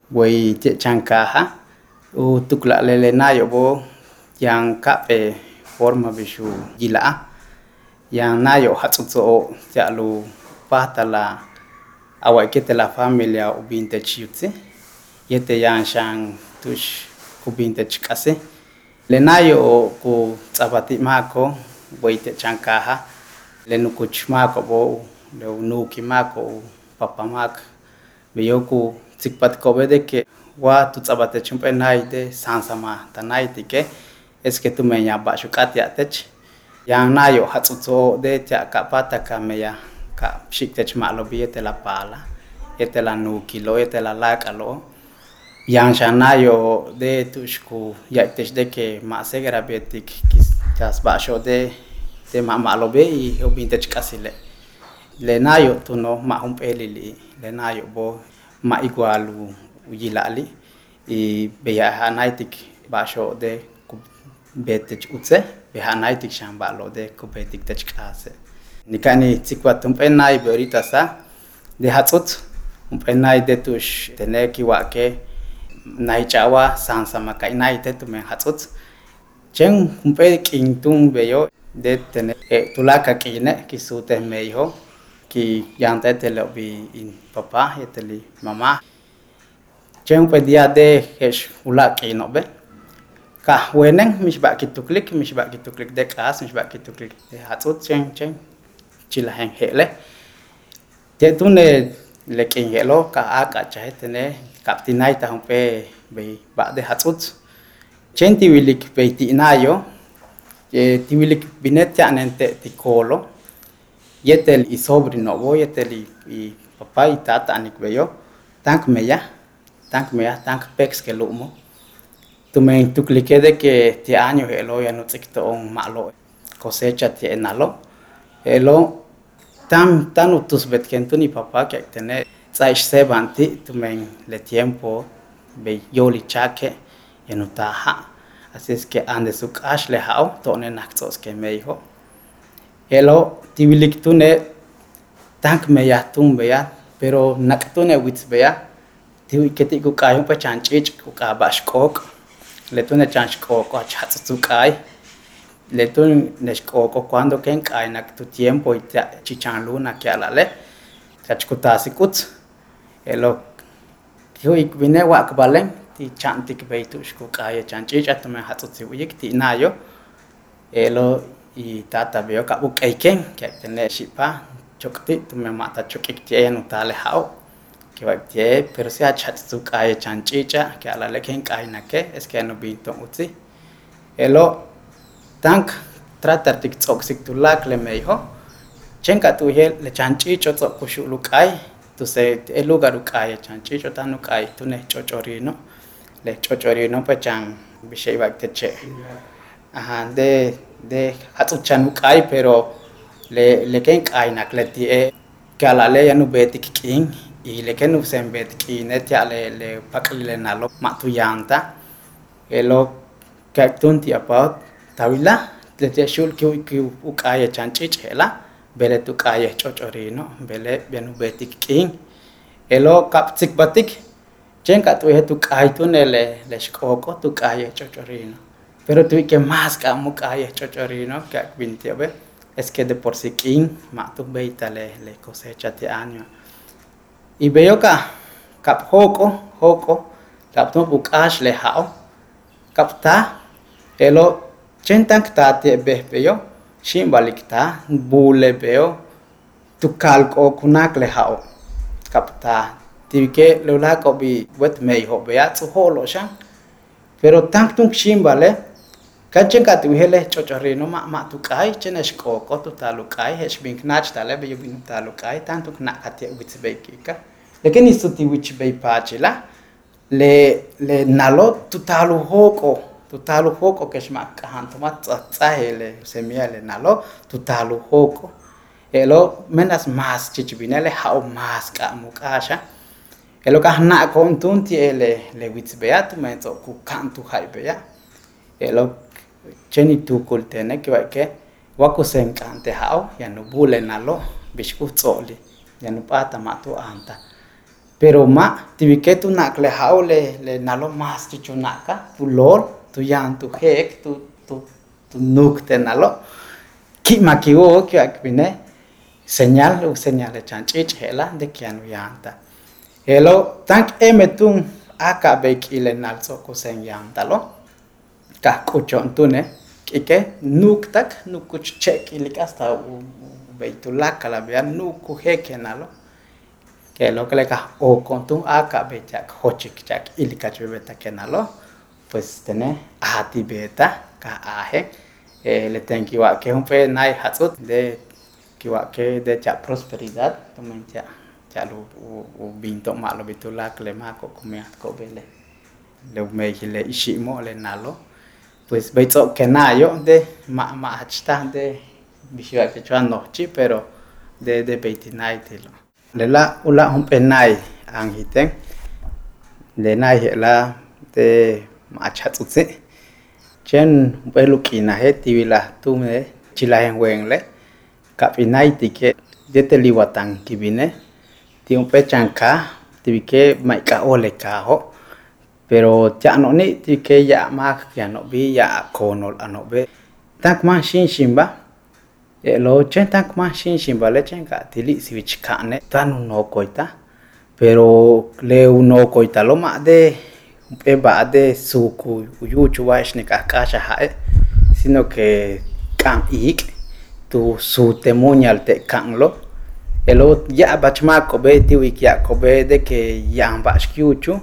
Voy te chancaja u tukla lele nayo bo yang kape forma bisu gila yang nayo hatsutso ya lu patala awai kete la familia ubinte chiutse yete yang shang tush kubinte chikase le nayo ku tsabati mako voy te chancaja le nukuch mako bo le nuki mako papa mak beyoku tsikpat kobe de que wa tu tsabate chumpe naide sansama tanaiti ke es que tu me nya ba shukati atech yang nayo hatsutso de tia kapata kameya ka shiktech malo biete la pala ete la nuki lo ete la lakalo yang shanayo de tushku yaitech de que ma segera betik kas ba sho de ma malo be y obintech kasile le nayo tu no ma umpelili le nayo bo ma igualu uyilali y beya hanaitik basho de betech utse be hanaitik shamba lo de kubetik tech kase nikani tsikwatum penai be ahorita sa de hatsut penai de tush teneki wake nai chawa sansa makai nai te tumen hatsut chen kumpe kintung beyo de tene tulaka kine kisute meyo ki yante tele bi in papa yeteli mama chen pe dia de hesh ulaki no be ka weneng mis ba kituklik de kas mis ba kituklik de hatsut chen chila heng hele te tune le king helo ka aka chahe tene kaptinai ta pe be ba de hatsut chen ti wilik pe ti nayo ti wilik binet ya nente ti kolo yetel y sobrino voy yetel y papá y tata anik beyo tank meya tank pex que lumo tu me tu clique de que ti año helo ya no tikto on malo cosecha ti enalo helo tan utus bet ken tu ni papá que tener tsaish sebanti tu men le tiempo be yoli chaque enutaha así es que ande su cash le hao to ne naktos que me dijo helo tiwilik tune tank meya tumbeya pero naktune wits beya tiwi keti ku kayo pa chanchich ku ka bashkok le tune chanchkok ko chatsu kai le tun neshkoko cuando ken kai nak tu tiempo ita chichan luna que alale chachkutasi kut helo tiwi vine wa kbalen ti chantik beitu shku kai chanchich atme hatsu wik ti nayo helo y tata veo ka buk aiken que tener shipa chokti tu me mata chokik tie no tale hao que va tie pero se achatsu kai chanchicha que ala le ken kai na que es que no bito utsi elo tank tratar tik toxic tu lak le meiho chenka tu he le chanchicho to kushu lukai tu se el lugar lukai chanchicho tanu kai tu ne chochorino le chochorino pa chang bishai va teche ajá de hatsuchan kai pero le ken kai nak le tie kala le yanu betik king y le ken usen betik net ya le pakle nalo matuyanta elo kaktunti about tawila le te shul ki ukaya chanchich hela bele tu kaya chochorino bele yanu betik king elo kaptik batik chenka tu he tu kai tu le shkoko tu kaya chochorino pero tu que más kamu kaya chochorino que bintiabe es que de por sí king ma tu beita le cosecha ti año y veo kap hoko kap tu bukash le hao kapta elo chentank ta te be veo shimbalikta bule veo tu kalko kunak le hao kapta ti que lo la ko bi wet mei ho bea tu holo shan pero tank tung shimbale kachen ka tu hele chochorino ma tu kai chenesh ko tu talu kai hesh bin knach tale be bin talu kai tanto kna katia wits be kika lekin isuti wich be pachila le nalo tu talu hoko keshma kahan tomat tsa hele semiale nalo tu talu hoko elo menas mas chichbinele hau mas ka mukasha elo ka na ko tunti le wits be atu menzo ku kantu hai be ya elo cheni tu kultene que va que wako sen kante hao ya no bule nalo bishku tsoli ya no pata matu anta pero ma tivi que tu nak le hao le nalo mas tu chunaka tu lol tu yang tu hek tu nuk te nalo ki ma ki o ki ak bine señal le chan chich hela de kian yanta hello tank emetung aka be ki le nal so ko sen yang talo ka ko chon tu ne ke nuk tak nuk ku check ilik hasta be tu la kala be nuk ku hek nalo que lo que le ca o con tu aka be chak hochik chak ilika chbeta kenalo pues tener a ti beta ka aje le tenki wa que un pe nai hatsut de ki wa que de cha prosperidad tomen cha lu binto ma lo bitula le ma ko kumia ko bele le me le ishimo le nalo pues beito que nayo de ma hachta de bishwa que chuan no chi pero de beitinai tilo le la ula un penai ang hiteng le nai he la te ma chat utse chen be lukina he tiwila tu me chila en wen le ka pinai tike de te liwatang kibine ti un pe chanka tibike mai ka ole ka ho pero ya no ni tike ya ma ya no bi ya konol anobe tak ma shin ba lo chen tak ma shin ba le chen ka tili switch ka ne tan no koita pero le uno koita lo ma de e ba de suku yu chuwa shne ka sha ha sino que kan ik tu su temonial te kan lo elo ya ba chma ko be ti wi ya ko be de que ya ba shkiuchu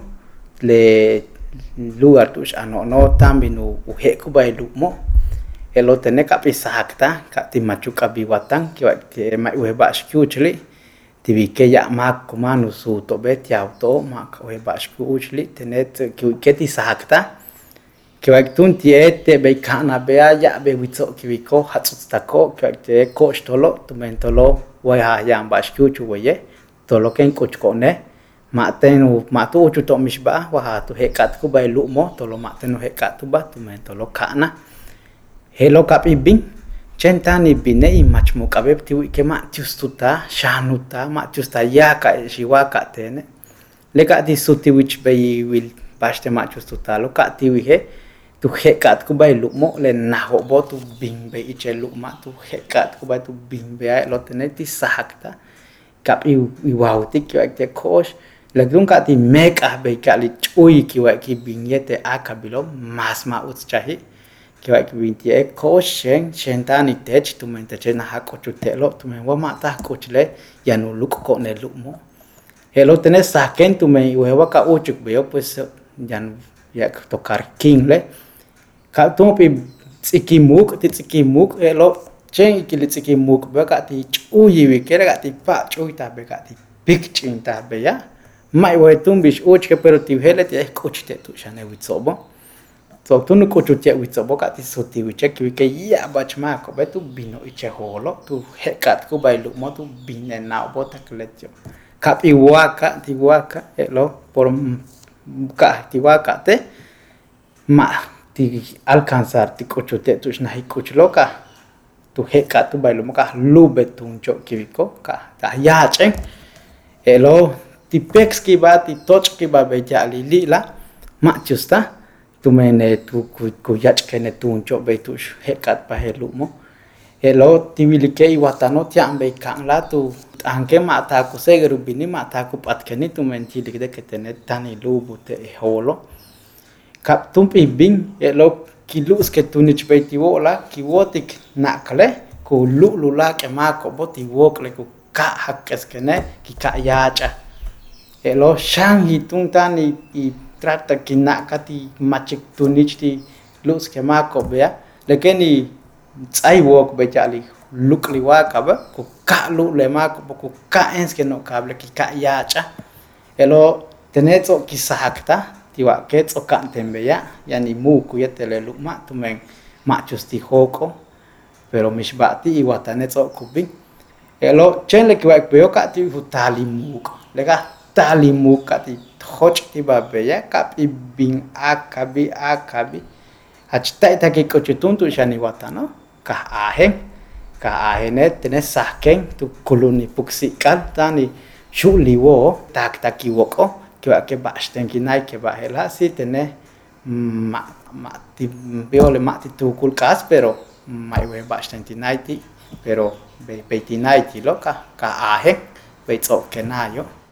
le lugar tu no tambinu u he ku ba lu mo elo tene ka pisakta ka ti machu ka biwatang ki mai we ba shkiuchli ti vi ke ya ma ko manu su to be ti auto ma ka we ba shkiuchli tenet ki ke ti sakta ki wa tun ti ete be kana be ya be witso ki vi ko hatsuta ko ki te ko stolo tu mentolo wa ya ba shkiuchu we to lo ken ko ne ma tenu ma tu chu to misba wa tu he kat ku bai lu mo to lo ma tenu he kat tu ba tu mentolo kana hello kapi bing chentani bine i machmo kabe ti ke ma tustuta shanuta ma tusta ya ka shiwa ka tene le ka di suti which be will paste ma tustuta lo ka ti wi he tu he kat ku bai lu mo le na ho bo tu bing be i che lu ma tu he kat ku bai tu bing be lo tene ti sahakta kapi i wow ti ke kosh le gun ka ti make a be ka li chui ki wa ki bing yete akabilo mas ma ut chahi ki wa ki binti e ko shen tani tech tu men te na ha ko chu te lo tu men wa ma ta ko chle ya no lu ko ne lu mo hello tene sa ken tu men we wa ka u chuk be pues yan ya tocar king le ka tu pi tsiki muk hello chen ki li tsiki muk be ka ti chu yi wi ke ka ti pa chu ta be ka ti big chin ta be ya mai we tum bish u chke pero ti hele ti ko chite tu shane wi sobo so tu nu ko chu che wi sobo ka ti so ti wi che ki ke ya ba chma ko be tu bino i che holo tu he kat ku bai lu mo tu bine na bo ta kletjo ka pi wa ka ti wa ka hello por ka ti wa ka te ma ti alcanzar ti ko chu te tu shna hi ko chu loka tu he ka tu bai lu mo ka lu be tu cho ki ko ka ta ya chen hello ti pex ki ba ti toch ki ba be ja li la ma chusta tu mene tu ku yach kene tu cho be tu he kat pa he lu mo hello ti wi ke i watano ti am be kan la tu anke ma ta ku se geru bini ma ta ku pat kene tu men ti de ke tene tani lu bu te holo kap tum pi bing hello ki lu ske tu ni chbe ti wo la ki wo ti na kale ku lu la ke ma ko bo ti wo kle ku ka hak kes kene ki ka ya cha hello shang hi tung tani i trata ki na ka ti machik tu ni ti lu ske ma ko be le ke ni tsai wo ko be cha li luk li wa ka ba ku ka lu le ma ko ku ka ens ke no ka ki ka ya cha hello tenezo ki sakta ti wa ke tso ka tembe ya yani mu ku yete le lu ma tu men ma chusti hoko pero mishbati i watane tso ku bin hello chen le ki wa pe ka ti hutali mu ko le ka tali mu ka ti hoch ti ba be ya ka pi bin akabi hachta ita ki ko chutun tu shani watano ka ahen ne tene saken tu kuluni puksi kan tani shuli wo tak woko ke ba sten kinai ke ba hela si tene ti biole ti tu kulkas pero mai we ba sten tinai ti pero be tinai ti loka ka ahe be tso kenayo